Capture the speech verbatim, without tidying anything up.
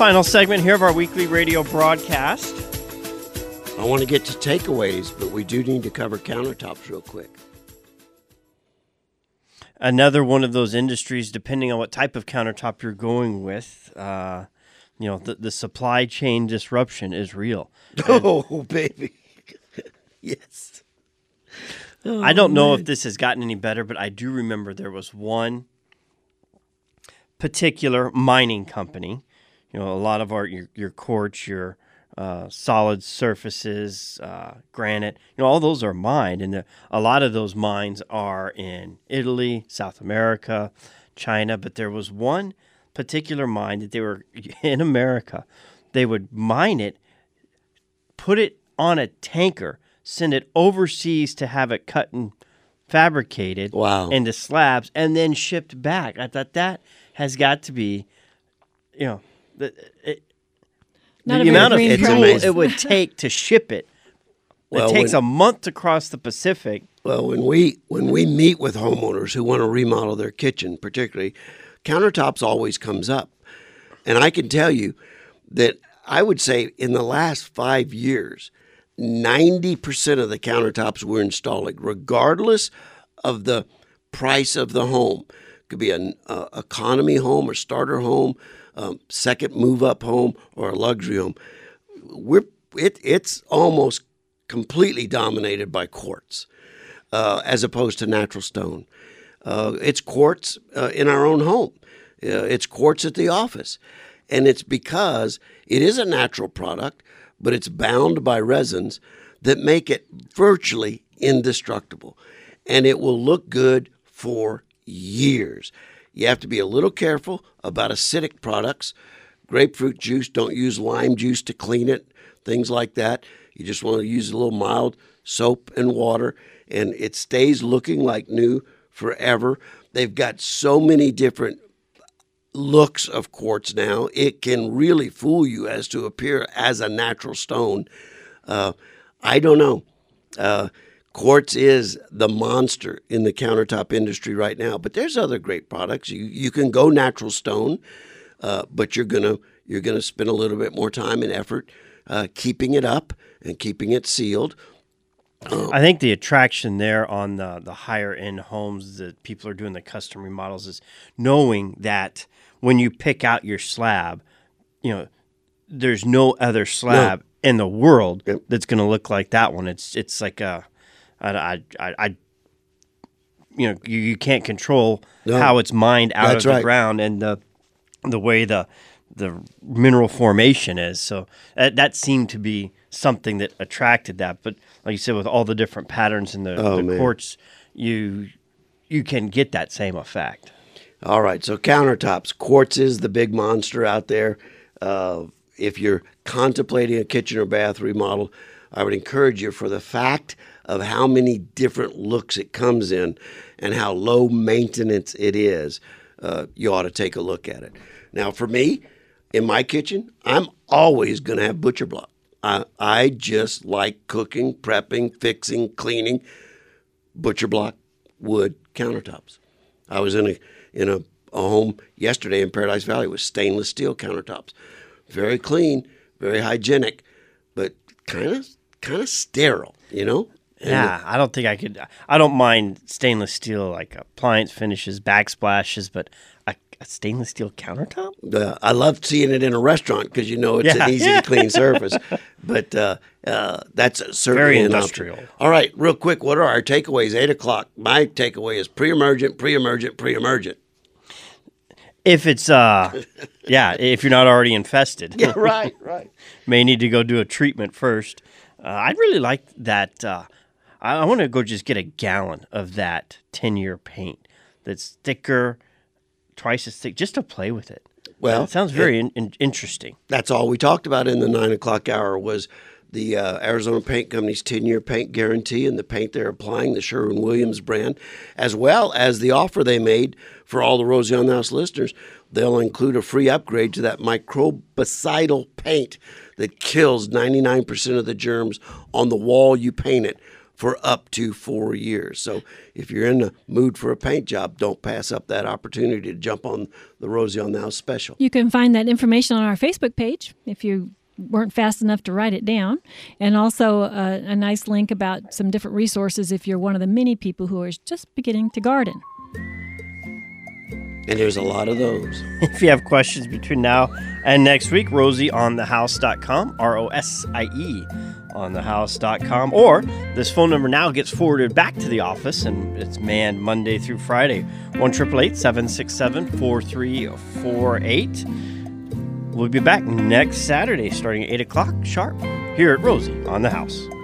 Final segment here of our weekly radio broadcast. I want to get to takeaways, but we do need to cover countertops real quick. Another one of those industries, depending on what type of countertop you're going with, uh, you know, the, the supply chain disruption is real. Oh, and baby. Yes. Oh, I don't know man. if this has gotten any better, but I do remember there was one particular mining company. You know, a lot of our, your, your quartz, your uh, solid surfaces, uh, granite, you know, all those are mined. And the, a lot of those mines are in Italy, South America, China. But there was one particular mine that they were in America. They would mine it, put it on a tanker, send it overseas to have it cut and fabricated wow. into slabs, and then shipped back. I thought that has got to be, you know, the, it, Not the a amount of very green fuel price. it would take to ship it. Well, it takes when, a month to cross the Pacific. Well, when we when we meet with homeowners who want to remodel their kitchen, particularly, countertops always comes up. And I can tell you that I would say in the last five years, ninety percent of the countertops we're installing, regardless of the price of the home, could be an uh, economy home or starter home, um, second move-up home, or a luxury home. We're it it's almost completely dominated by quartz, uh, as opposed to natural stone. Uh, it's quartz uh, in our own home. Uh, it's quartz at the office, and it's because it is a natural product, but it's bound by resins that make it virtually indestructible, and it will look good for years. You have to be a little careful about acidic products. Grapefruit juice, don't use lime juice to clean it, things like that. You just want to use a little mild soap and water, and it stays looking like new forever. They've got so many different looks of quartz now, it can really fool you as to appear as a natural stone. Uh, I don't know. Uh, quartz is the monster in the countertop industry right now, but there's other great products. You you can go natural stone, uh, but you're gonna you're gonna spend a little bit more time and effort uh, keeping it up and keeping it sealed. Um, I think the attraction there on the, the higher end homes that people are doing the custom remodels is knowing that when you pick out your slab, you know, there's no other slab no. in the world yep. that's going to look like that one. It's it's like a, I, I, I, I you know, you, you can't control no. how it's mined out That's of the right. ground and the the way the the mineral formation is. So that, that seemed to be something that attracted that. But like you said, with all the different patterns in the, Oh, the man. quartz, you you can get that same effect. All right, so countertops. Quartz is the big monster out there. Uh, if you're contemplating a kitchen or bath remodel, I would encourage you, for the fact of how many different looks it comes in and how low maintenance it is, uh, you ought to take a look at it. Now, for me, in my kitchen, I'm always going to have butcher block. I, I just like cooking, prepping, fixing, cleaning butcher block wood countertops. I was in a in a, a home yesterday in Paradise Valley with stainless steel countertops. Very clean, very hygienic, but kind of kind of sterile, you know? And Yeah, I don't think I could. I don't mind stainless steel like appliance finishes, backsplashes, but a, a stainless steel countertop? Uh, I love seeing it in a restaurant because you know it's Yeah. an easy to clean surface. But uh, uh, that's certainly Very an industrial. option. All right, real quick, what are our takeaways? Eight o'clock. My takeaway is pre-emergent, pre-emergent, pre-emergent. If it's, uh, yeah, if you're not already infested. Yeah, right, right. May need to go do a treatment first. Uh, I'd really like that. Uh, I, I want to go just get a gallon of that ten-year paint that's thicker, twice as thick, just to play with it. Well, it sounds very in, in, interesting. That's all we talked about in the nine o'clock hour was the uh, Arizona Paint Company's ten-year paint guarantee and the paint they're applying, the Sherwin-Williams brand, as well as the offer they made for all the Rosie on the House listeners. They'll include a free upgrade to that microbicidal paint that kills ninety-nine percent of the germs on the wall you paint it for up to four years. So if you're in the mood for a paint job, don't pass up that opportunity to jump on the Rosie on the House special. You can find that information on our Facebook page if you weren't fast enough to write it down, and also uh, a nice link about some different resources if you're one of the many people who are just beginning to garden. And there's a lot of those. If you have questions between now and next week, rosie on the house dot com, R O S I E on the house dot com, or this phone number now gets forwarded back to the office, and it's manned Monday through Friday, one eight eight eight, seven six seven, four three four eight. We'll be back next Saturday starting at eight o'clock sharp here at Rosie on the House.